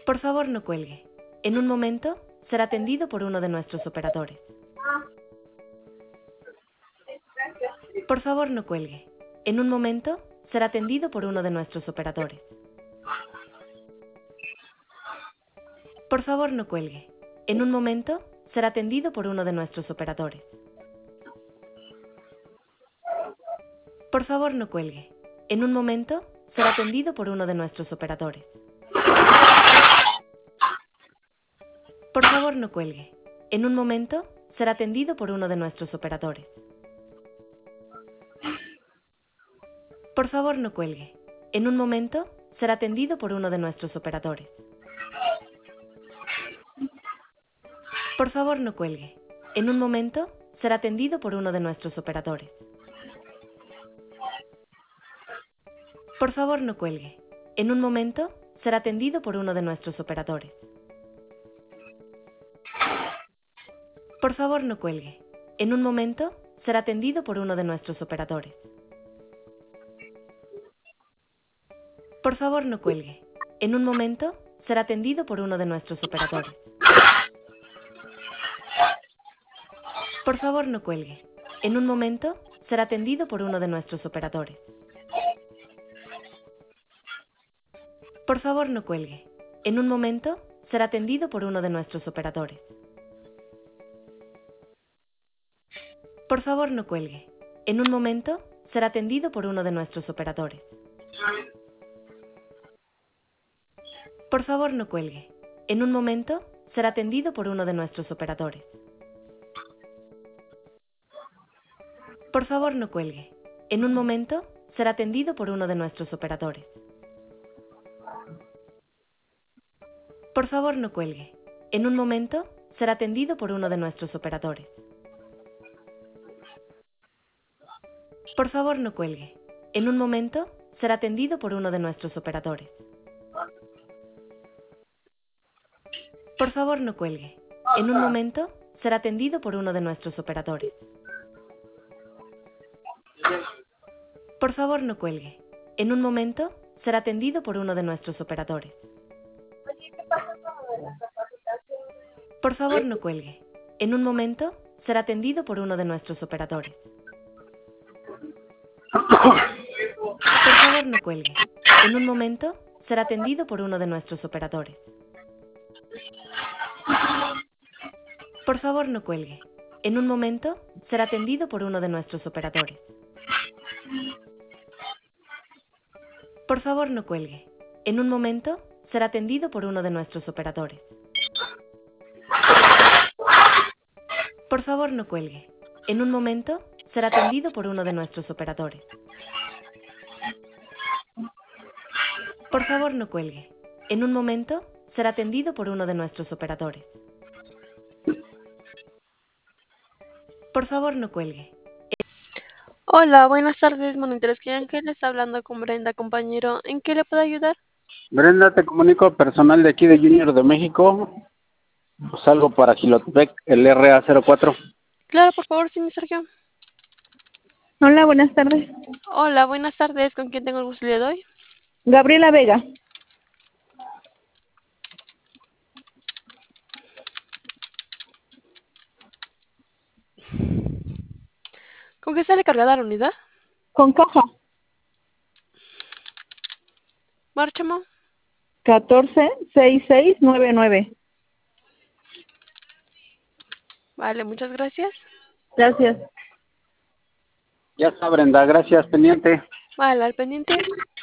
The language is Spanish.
Por favor, no cuelgue. En un momento, será atendido por uno de nuestros operadores. Por favor, no cuelgue. En un momento, será atendido por uno de nuestros operadores. Por favor, no cuelgue. En un momento, será atendido por uno de nuestros operadores. Por favor, no cuelgue. En un momento, será atendido por uno de nuestros operadores. Por favor, no cuelgue. En un momento, será atendido por uno de nuestros operadores. Por favor, no cuelgue. En un momento, será atendido por uno de nuestros operadores. Por favor, no cuelgue. En un momento, será atendido por uno de nuestros operadores. Por favor, no cuelgue. En un momento, será atendido por uno de nuestros operadores. Por favor, no cuelgue. En un momento, será atendido por uno de nuestros operadores. Por favor, no cuelgue. En un momento, será atendido por uno de nuestros operadores. Por favor, no cuelgue. En un momento, será atendido por uno de nuestros operadores. Por favor, no cuelgue. En un momento, será atendido por uno de nuestros operadores. Por favor, no cuelgue. En un momento, será atendido por uno de nuestros operadores. Por favor, no cuelgue. En un momento, será atendido por uno de nuestros operadores. Por favor, no cuelgue. En un momento, será atendido por uno de nuestros operadores. Por favor, no cuelgue. En un momento, será atendido por uno de nuestros operadores. Por favor, no cuelgue. En un momento, será atendido por uno de nuestros operadores. Por favor, no cuelgue. En un momento, será atendido por uno de nuestros operadores. Por favor, no cuelgue. En un momento, será atendido por uno de nuestros operadores. Por favor, no cuelgue. En un momento, será atendido por uno de nuestros operadores. Por favor, no cuelgue. En un momento, será atendido por uno de nuestros operadores. Por favor, no cuelgue. En un momento, será atendido por uno de nuestros operadores. Por favor, no cuelgue. En un momento, será atendido por uno de nuestros operadores. Por favor, no cuelgue. En un momento, será atendido por uno de nuestros operadores. Por favor, no cuelgue. En un momento, será atendido por uno de nuestros operadores. Por favor, no cuelgue. Hola, buenas tardes, Monitores que Ángeles, hablando con Brenda, compañero. ¿En qué le puedo ayudar? Brenda, te comunico personal de aquí de Junior de México. Pues algo para Gilotepec, el RA04. Claro, por favor, señor Sergio. Hola, buenas tardes. Hola, buenas tardes, ¿con quién tengo el gusto el día de hoy? Gabriela Vega. ¿Con qué sale cargada la unidad? Con caja. Márchamo. 146699. Vale, muchas gracias. Gracias. Ya está, Brenda, gracias, pendiente. Vale, al pendiente.